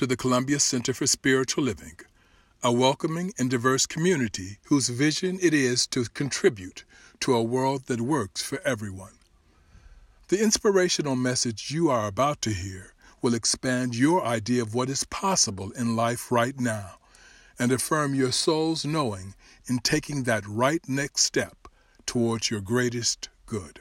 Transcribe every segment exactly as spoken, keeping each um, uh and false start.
to the Columbia Center for Spiritual Living, a welcoming and diverse community whose vision it is to contribute to a world that works for everyone. The inspirational message you are about to hear will expand your idea of what is possible in life right now and affirm your soul's knowing in taking that right next step towards your greatest good.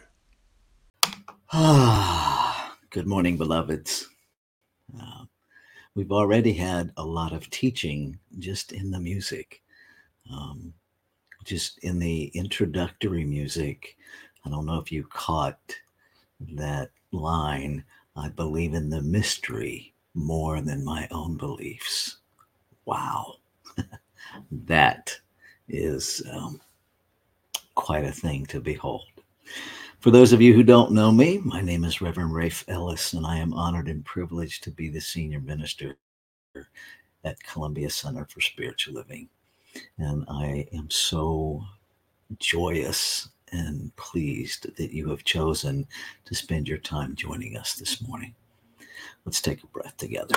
Ah, good morning, beloveds. Uh, we've already had a lot of teaching just in the music, um, just in the introductory music. I don't know if you caught that line, I believe in the mystery more than my own beliefs. Wow, that is um, quite a thing to behold. For those of you who don't know me, my name is Reverend Rafe Ellis, and I am honored and privileged to be the senior minister at Columbia Center for Spiritual Living. And I am so joyous and pleased that you have chosen to spend your time joining us this morning. Let's take a breath together.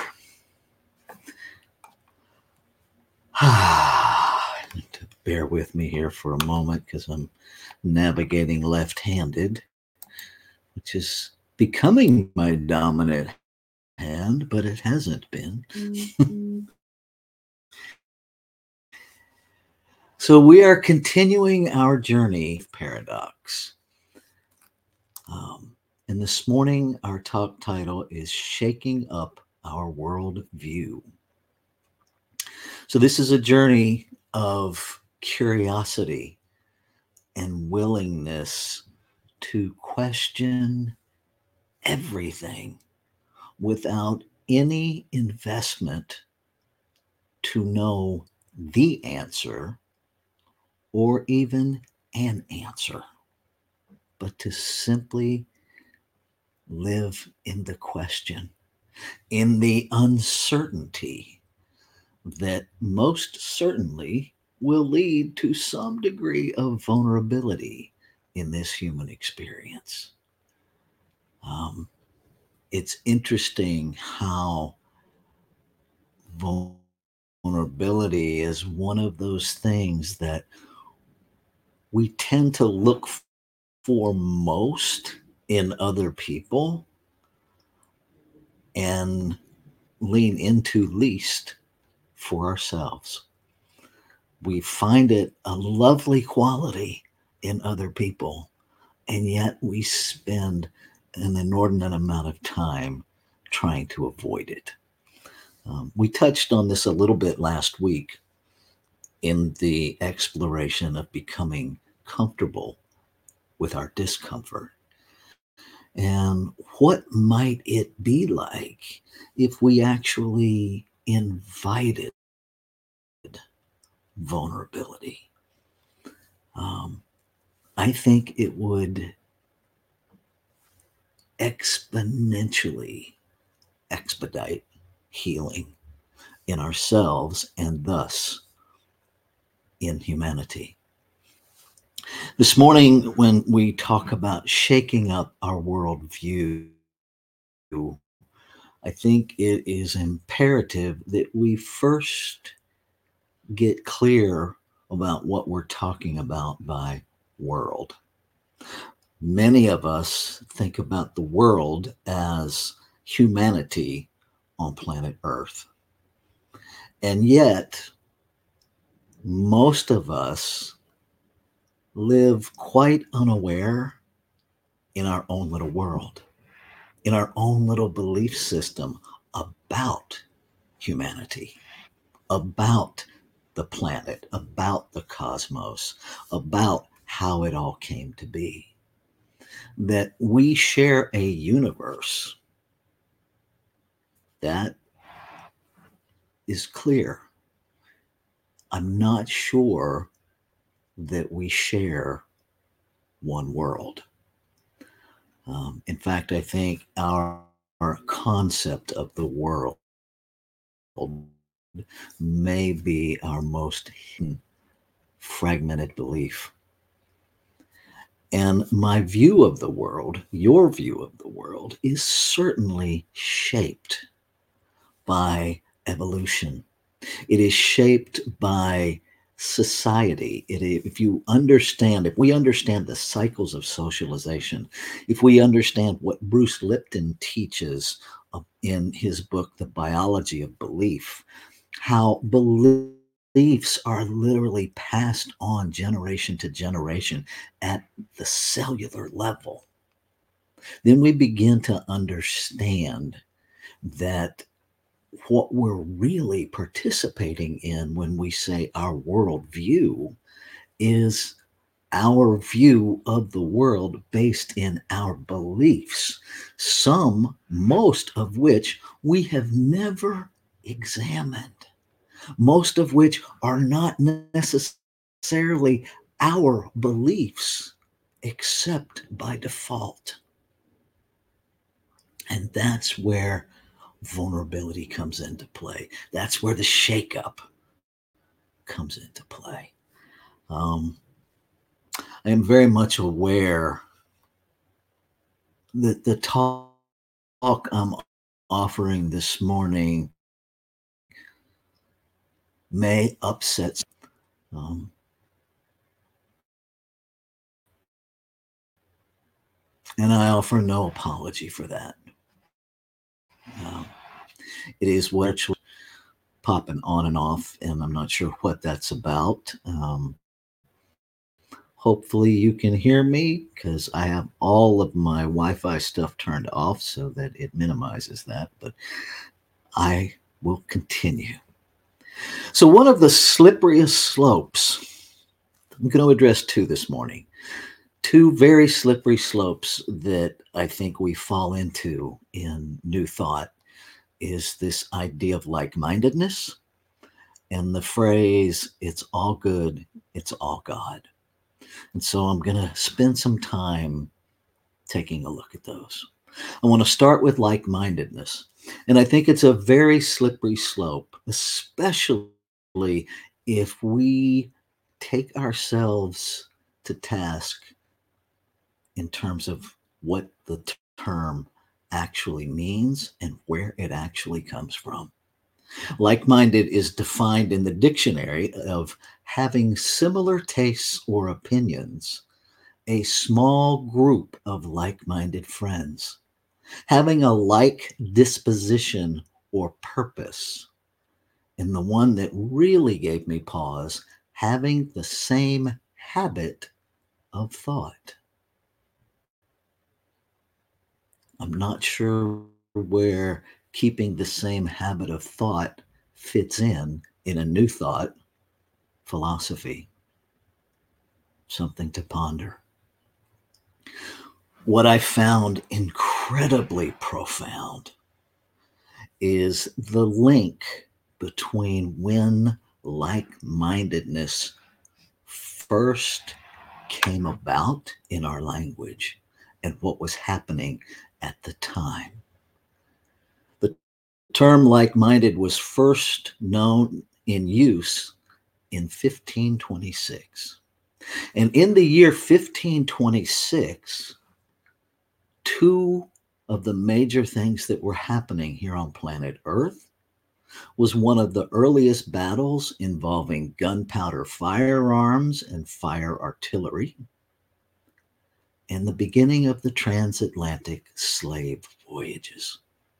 Bear with me here for a moment because I'm navigating left-handed, which is becoming my dominant hand, but it hasn't been. So we are continuing our journey of paradox. Um, and this morning, our talk title is Shaking Up Our World View. So this is a journey of curiosity and willingness to question everything without any investment to know the answer or even an answer, but to simply live in the question, in the uncertainty that most certainly will lead to some degree of vulnerability in this human experience. Um, it's interesting how vulnerability is one of those things that we tend to look for most in other people and lean into least for ourselves. We find it a lovely quality in other people, and yet we spend an inordinate amount of time trying to avoid it. Um, we touched on this a little bit last week in the exploration of becoming comfortable with our discomfort. And what might it be like if we actually invited vulnerability? Um, I think it would exponentially expedite healing in ourselves and thus in humanity. This morning, when we talk about shaking up our worldview, I think it is imperative that we first get clear about what we're talking about by world. Many of us think about the world as humanity on planet Earth. And yet, most of us live quite unaware in our own little world, in our own little belief system about humanity, about the planet, about the cosmos, about how it all came to be. That we share a universe that is clear. I'm not sure that we share one world. Um, in fact, I think our, our concept of the world may be our most fragmented belief. And my view of the world, your view of the world, is certainly shaped by evolution. It is shaped by society. It, if you understand, if we understand the cycles of socialization, if we understand what Bruce Lipton teaches in his book, The Biology of Belief, how beliefs are literally passed on generation to generation at the cellular level, then we begin to understand that what we're really participating in when we say our worldview is our view of the world based in our beliefs, some, most of which we have never examined, most of which are not necessarily our beliefs, except by default. And that's where vulnerability comes into play. That's where the shakeup comes into play. Um, I am very much aware that the talk I'm offering this morning may upset. Um, and I offer no apology for that. Um, it is what popping on and off, and I'm not sure what that's about. Um, hopefully you can hear me, because I have all of my Wi-Fi stuff turned off so that it minimizes that, but I will continue. So one of the slipperiest slopes, I'm going to address two this morning, two very slippery slopes that I think we fall into in New Thought, is this idea of like-mindedness and the phrase, it's all good, it's all God. And so I'm going to spend some time taking a look at those. I want to start with like-mindedness. And I think it's a very slippery slope, especially if we take ourselves to task in terms of what the term actually means and where it actually comes from. Like-minded is defined in the dictionary of having similar tastes or opinions, a small group of like-minded friends, having a like disposition or purpose. And the one that really gave me pause, having the same habit of thought. I'm not sure where keeping the same habit of thought fits in in a New Thought philosophy. Something to ponder. What I found incredibly profound is the link between when like-mindedness first came about in our language and what was happening at the time. The term like-minded was first known in use in fifteen twenty-six. And in the year fifteen twenty-six, two of the major things that were happening here on planet Earth was one of the earliest battles involving gunpowder firearms and fire artillery, and the beginning of the transatlantic slave voyages.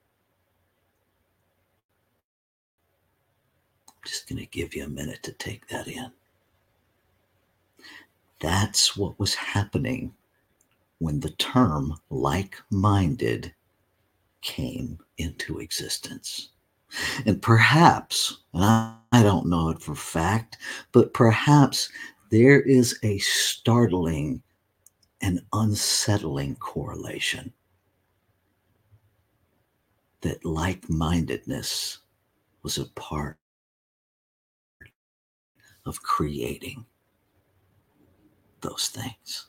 I'm just going to give you a minute to take that in. That's what was happening when the term like-minded came into existence. And perhaps, and I, I don't know it for a fact, but perhaps there is a startling and unsettling correlation that like-mindedness was a part of creating those things.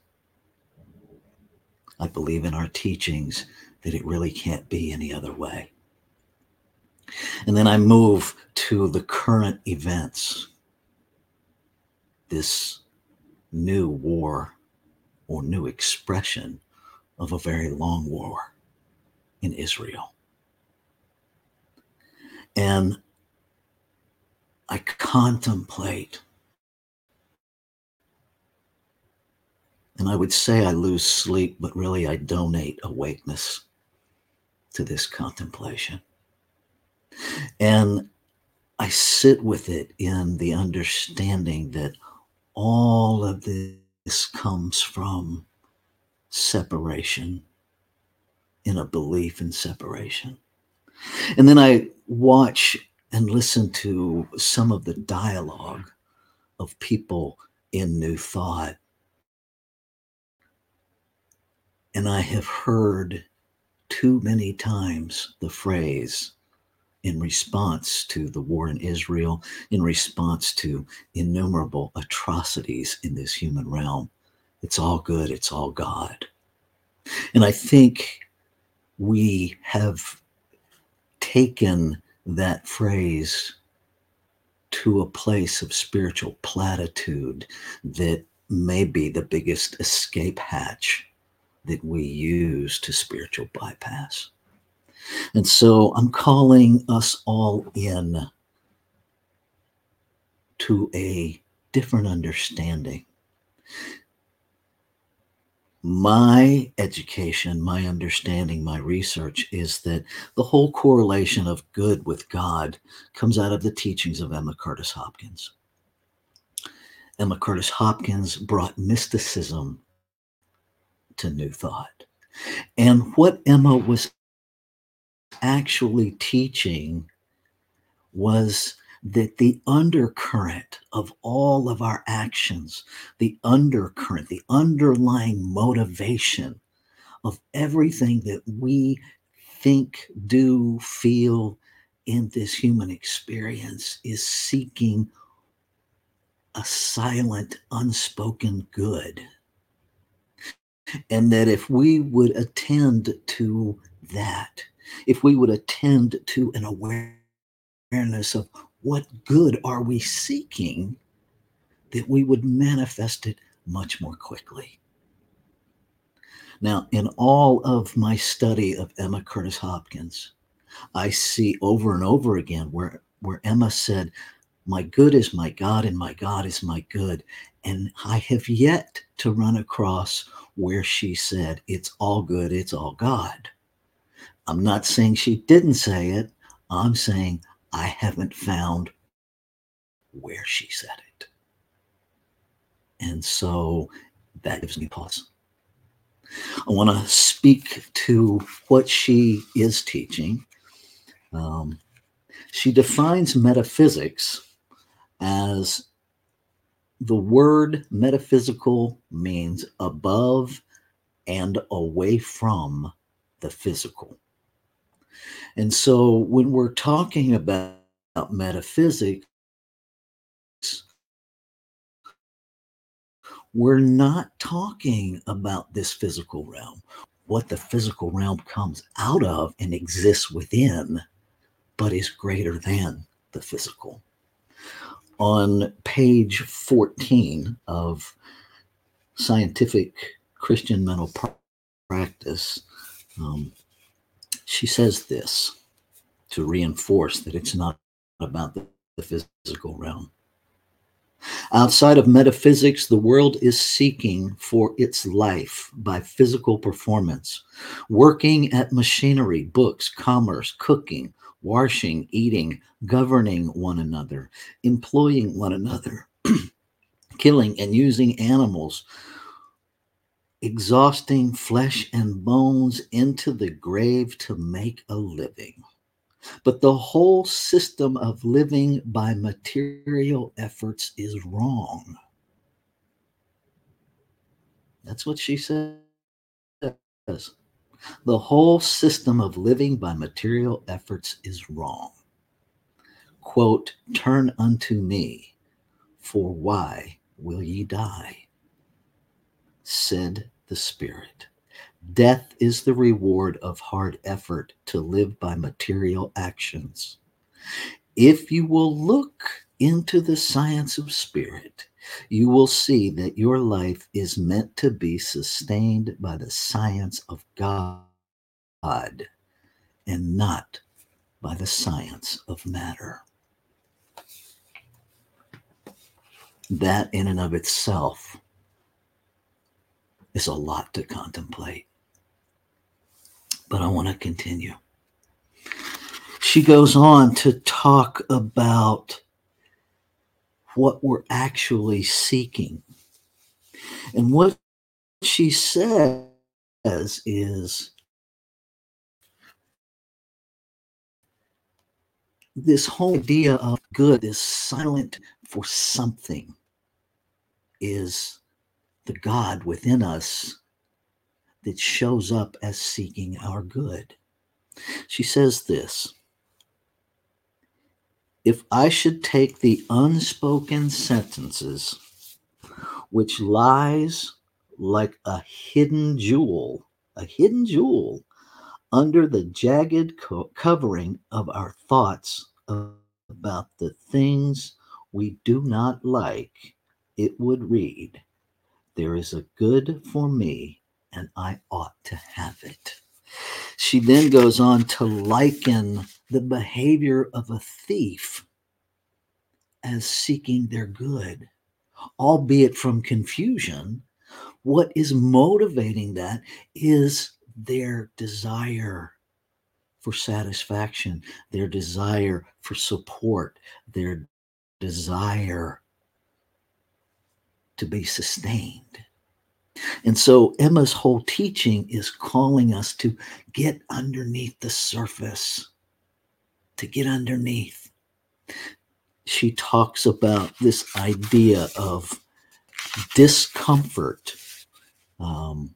I believe in our teachings that it really can't be any other way. And then I move to the current events, this new war or new expression of a very long war in Israel. And I contemplate. And I would say I lose sleep, but really I donate awakeness to this contemplation. And I sit with it in the understanding that all of this comes from separation, in a belief in separation. And then I watch and listen to some of the dialogue of people in New Thought. And I have heard too many times the phrase, in response to the war in Israel, in response to innumerable atrocities in this human realm, it's all good, it's all God. And I think we have taken that phrase to a place of spiritual platitude that may be the biggest escape hatch that we use to spiritual bypass. And so I'm calling us all in to a different understanding. My education, my understanding, my research is that the whole correlation of good with God comes out of the teachings of Emma Curtis Hopkins. Emma Curtis Hopkins brought mysticism to New Thought. And what Emma was actually teaching was that the undercurrent of all of our actions, the undercurrent, the underlying motivation of everything that we think, do, feel in this human experience is seeking a silent, unspoken good. And that if we would attend to that, if we would attend to an awareness of what good are we seeking, that we would manifest it much more quickly. Now, in all of my study of Emma Curtis Hopkins, I see over and over again where, where Emma said, my good is my God and my God is my good. And I have yet to run across where she said, it's all good, it's all God. I'm not saying she didn't say it. I'm saying I haven't found where she said it. And so that gives me pause. I want to speak to what she is teaching. Um, she defines metaphysics as the word metaphysical means above and away from the physical. And so when we're talking about metaphysics, we're not talking about this physical realm, what the physical realm comes out of and exists within, but is greater than the physical. On page fourteen of Scientific Christian Mental Practice, um, she says this to reinforce that it's not about the, the physical realm. Outside of metaphysics, the world is seeking for its life by physical performance, working at machinery, books, commerce, cooking, washing, eating, governing one another, employing one another, killing and using animals, exhausting flesh and bones into the grave to make a living. But the whole system of living by material efforts is wrong. That's what she says. The whole system of living by material efforts is wrong. Quote, turn unto me, for why will ye die? Said the Spirit. Death is the reward of hard effort to live by material actions. If you will look into the science of spirit, you will see that your life is meant to be sustained by the science of God and not by the science of matter. That in and of itself is a lot to contemplate. But I want to continue. She goes on to talk about what we're actually seeking. And what she says is this whole idea of good is silent for something, is the God within us that shows up as seeking our good. She says this: if I should take the unspoken sentences, which lies like a hidden jewel, a hidden jewel under the jagged co- covering of our thoughts about the things we do not like, it would read, there is a good for me and I ought to have it. She then goes on to liken the behavior of a thief as seeking their good, albeit from confusion. What is motivating that is their desire for satisfaction, their desire for support, their desire to be sustained. And so Emma's whole teaching is calling us to get underneath the surface, to get underneath. She talks about this idea of discomfort. Um,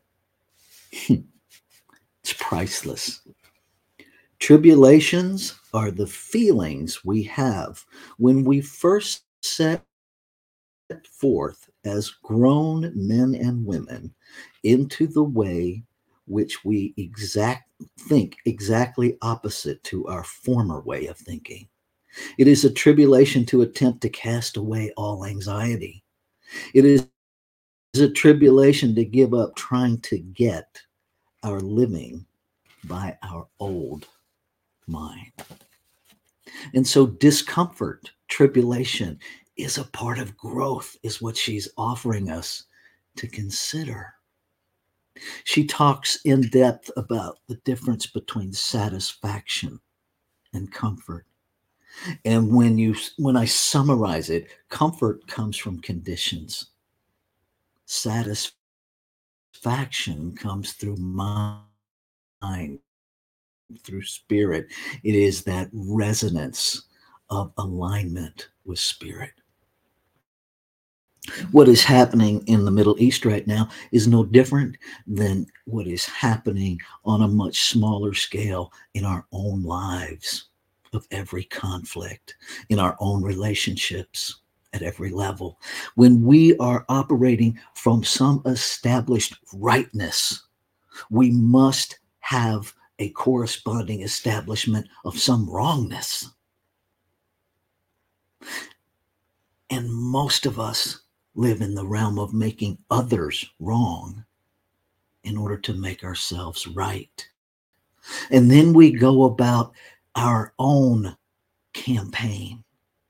it's priceless. Tribulations are the feelings we have when we first set forth as grown men and women into the way which we exact think exactly opposite to our former way of thinking. It is a tribulation to attempt to cast away all anxiety. It is a tribulation to give up trying to get our living by our old mind. And so discomfort, tribulation is a part of growth, is what she's offering us to consider. She talks in depth about the difference between satisfaction and comfort. And when you when I summarize it, comfort comes from conditions. Satisfaction comes through mind, through spirit. It is that resonance of alignment with spirit. What is happening in the Middle East right now is no different than what is happening on a much smaller scale in our own lives, of every conflict, in our own relationships at every level. When we are operating from some established rightness, we must have a corresponding establishment of some wrongness. And most of us live in the realm of making others wrong in order to make ourselves right. And then we go about our own campaign,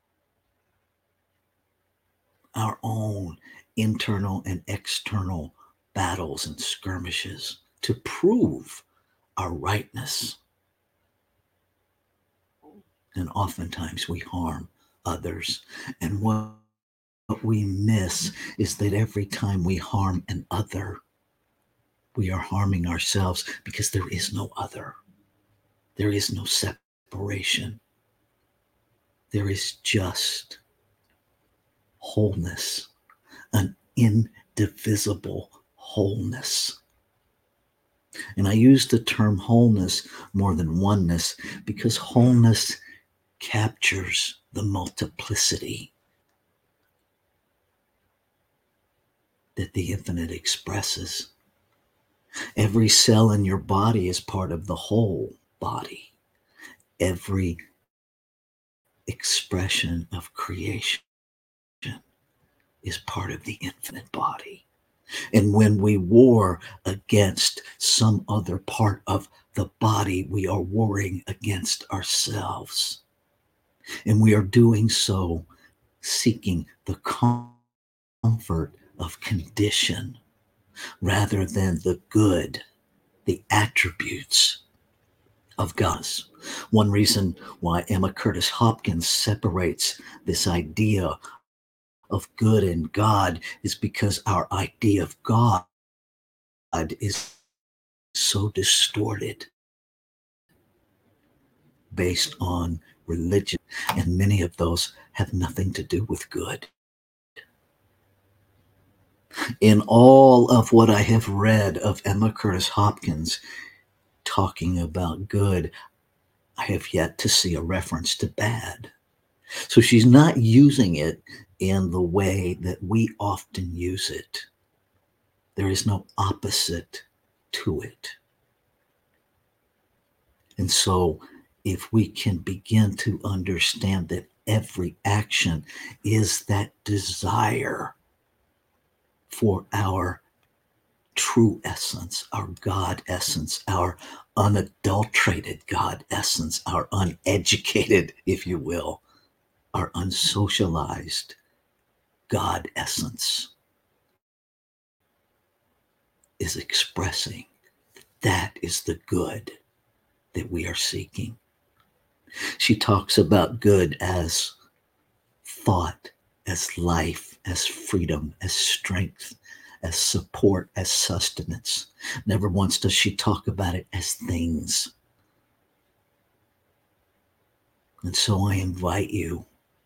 our own internal and external battles and skirmishes to prove our rightness. And oftentimes we harm others. And what What we miss is that every time we harm an other, we are harming ourselves, because there is no other. There is no separation. There is just wholeness, an indivisible wholeness. And I use the term wholeness more than oneness because wholeness captures the multiplicity that the infinite expresses. Every cell in your body is part of the whole body. Every expression of creation is part of the infinite body. And when we war against some other part of the body, we are warring against ourselves. And we are doing so seeking the comfort of condition rather than the good, the attributes of God. One reason why Emma Curtis Hopkins separates this idea of good and God is because our idea of God is so distorted based on religion, and many of those have nothing to do with good. In all of what I have read of Emma Curtis Hopkins talking about good, I have yet to see a reference to bad. So she's not using it in the way that we often use it. There is no opposite to it. And so if we can begin to understand that every action is that desire for our true essence, our God essence, our unadulterated God essence, our uneducated, if you will, our unsocialized God essence is expressing. That is the good that we are seeking. She talks about good as thought, as life, as freedom, as strength, as support, as sustenance. Never once does she talk about it as things. And so I invite you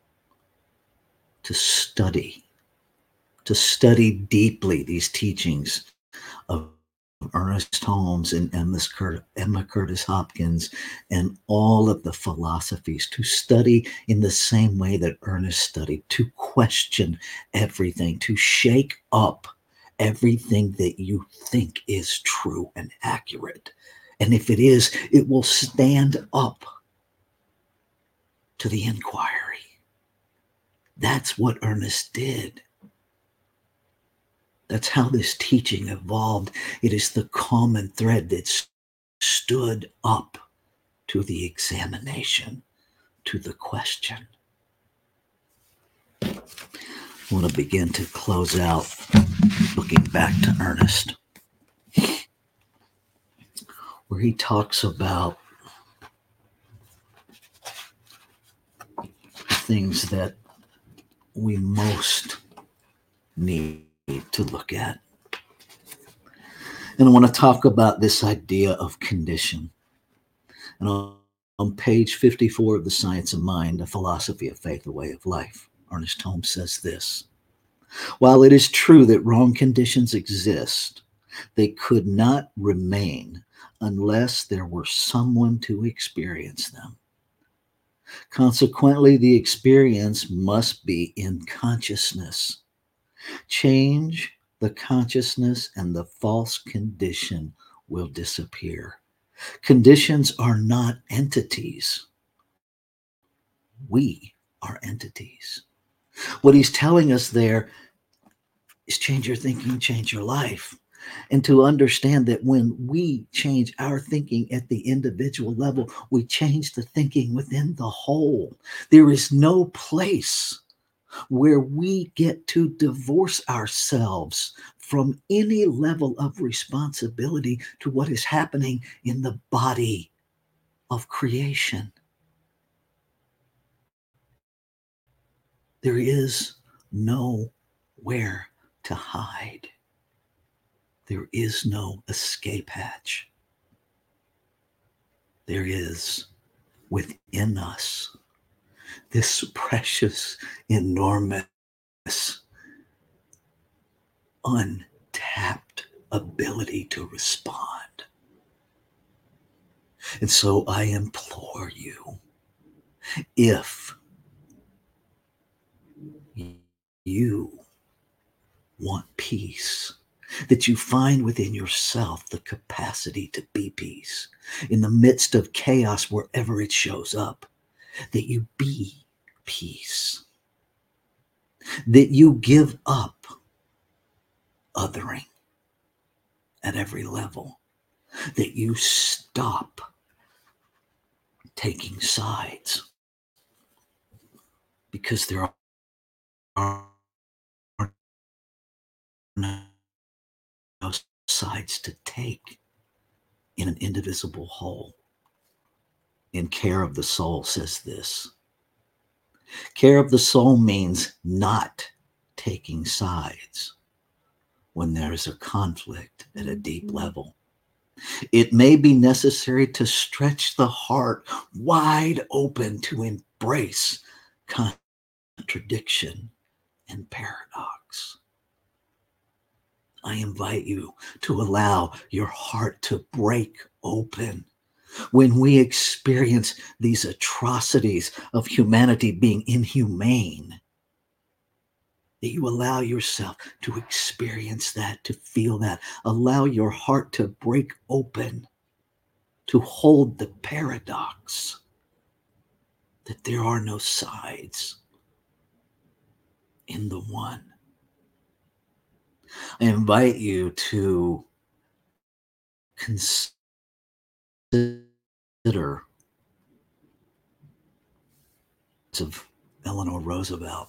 to study, to study deeply these teachings of Ernest Holmes and Emma Curtis Hopkins and all of the philosophies, to study in the same way that Ernest studied, to question everything, to shake up everything that you think is true and accurate. And if it is, it will stand up to the inquiry. That's what Ernest did. That's how this teaching evolved. It is the common thread that stood up to the examination, to the question. I want to begin to close out looking back to Ernest, where he talks about things that we most need to look at. And I want to talk about this idea of condition. And on, on page fifty-four of The Science of Mind, A Philosophy of Faith, A Way of Life, Ernest Holmes says this: while it is true that wrong conditions exist, they could not remain unless there were someone to experience them. Consequently, the experience must be in consciousness. Change the consciousness and the false condition will disappear. Conditions are not entities. We are entities. What he's telling us there is change your thinking, change your life. And to understand that when we change our thinking at the individual level, we change the thinking within the whole. There is no place where we get to divorce ourselves from any level of responsibility to what is happening in the body of creation. There is nowhere to hide. There is no escape hatch. There is within us this precious, enormous, untapped ability to respond. And so I implore you, if you want peace, that you find within yourself the capacity to be peace in the midst of chaos wherever it shows up, that you be peace, that you give up othering at every level, that you stop taking sides, because there are sides to take in an indivisible whole. In Care of the Soul says this: care of the soul means not taking sides when there is a conflict at a deep level. It may be necessary to stretch the heart wide open to embrace contradiction and paradox. I invite you to allow your heart to break open when we experience these atrocities of humanity being inhumane, that you allow yourself to experience that, to feel that. Allow your heart to break open, to hold the paradox that there are no sides in the one. I invite you to consider of Eleanor Roosevelt.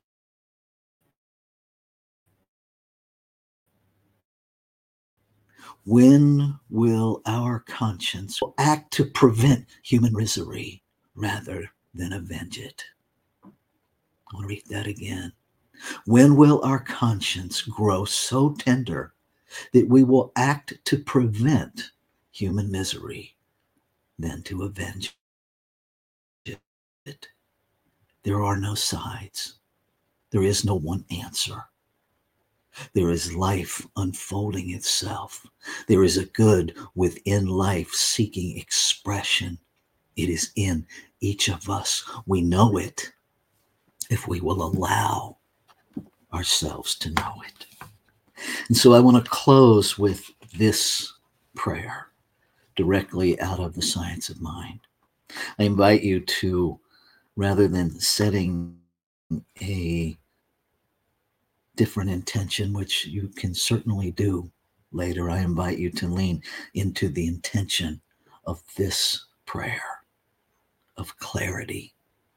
When will our conscience act to prevent human misery rather than avenge it? I'll read that again. When will our conscience grow so tender that we will act to prevent human misery than to avenge it? There are no sides. There is no one answer. There is life unfolding itself. There is a good within life seeking expression. It is in each of us. We know it if we will allow ourselves to know it. And so I want to close with this prayer directly out of the Science of Mind. I invite you to, rather than setting a different intention, which you can certainly do later, I invite you to lean into the intention of this prayer of clarity.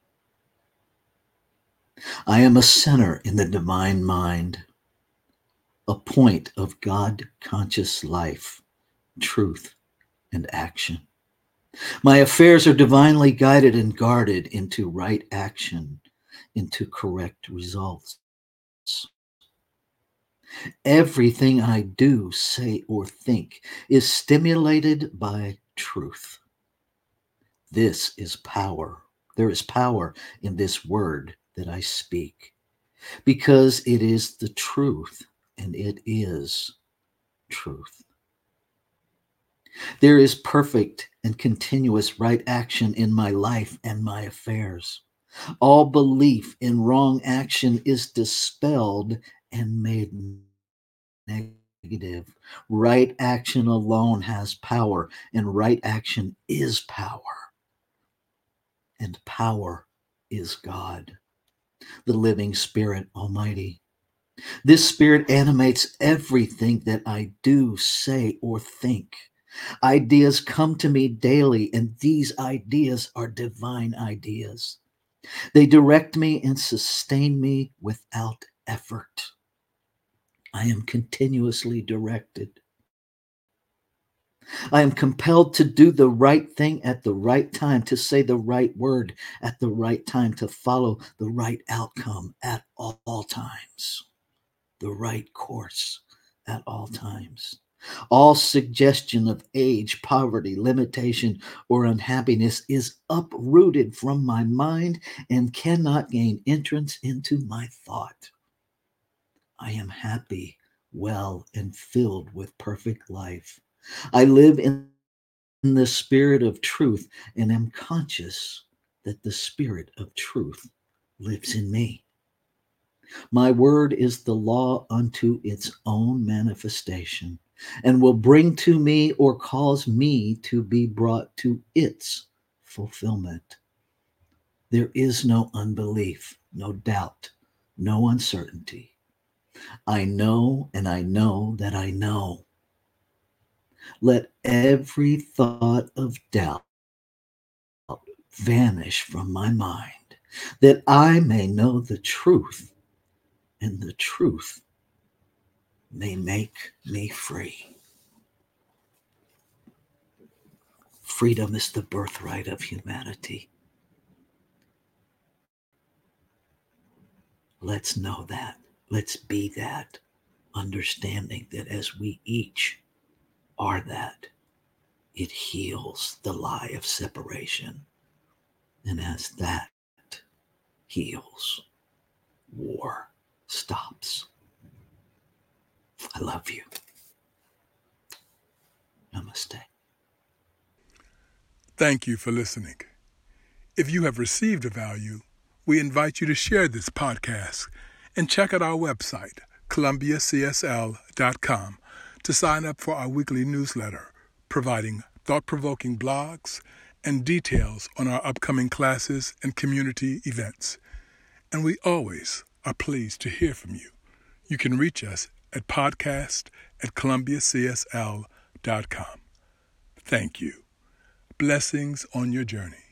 I am a center in the divine mind, a point of God-conscious life, truth, and action. My affairs are divinely guided and guarded into right action, into correct results. Everything I do, say, or think is stimulated by truth. This is power. There is power in this word that I speak, because it is the truth, and it is truth. There is perfect and continuous right action in my life and my affairs. All belief in wrong action is dispelled and made negative. Right action alone has power, and right action is power. And power is God, the living Spirit Almighty. This Spirit animates everything that I do, say, or think. Ideas come to me daily, and these ideas are divine ideas. They direct me and sustain me without effort. I am continuously directed. I am compelled to do the right thing at the right time, to say the right word at the right time, to follow the right outcome at all times, the right course at all times. All suggestion of age, poverty, limitation, or unhappiness is uprooted from my mind and cannot gain entrance into my thought. I am happy, well, and filled with perfect life. I live in the spirit of truth and am conscious that the spirit of truth lives in me. My word is the law unto its own manifestation, and will bring to me or cause me to be brought to its fulfillment. There is no unbelief, no doubt, no uncertainty. I know, and I know that I know. Let every thought of doubt vanish from my mind, that I may know the truth, and the truth may make me free. Freedom is the birthright of humanity. Let's know that. Let's be that, understanding that as we each are that, it heals the lie of separation. And as that heals, war stops. I love you. Namaste. Thank you for listening. If you have received a value, we invite you to share this podcast and check out our website, columbia c s l dot com, to sign up for our weekly newsletter, providing thought-provoking blogs and details on our upcoming classes and community events. And we always are pleased to hear from you. You can reach us at podcast at columbia c s l dot com. Thank you. Blessings on your journey.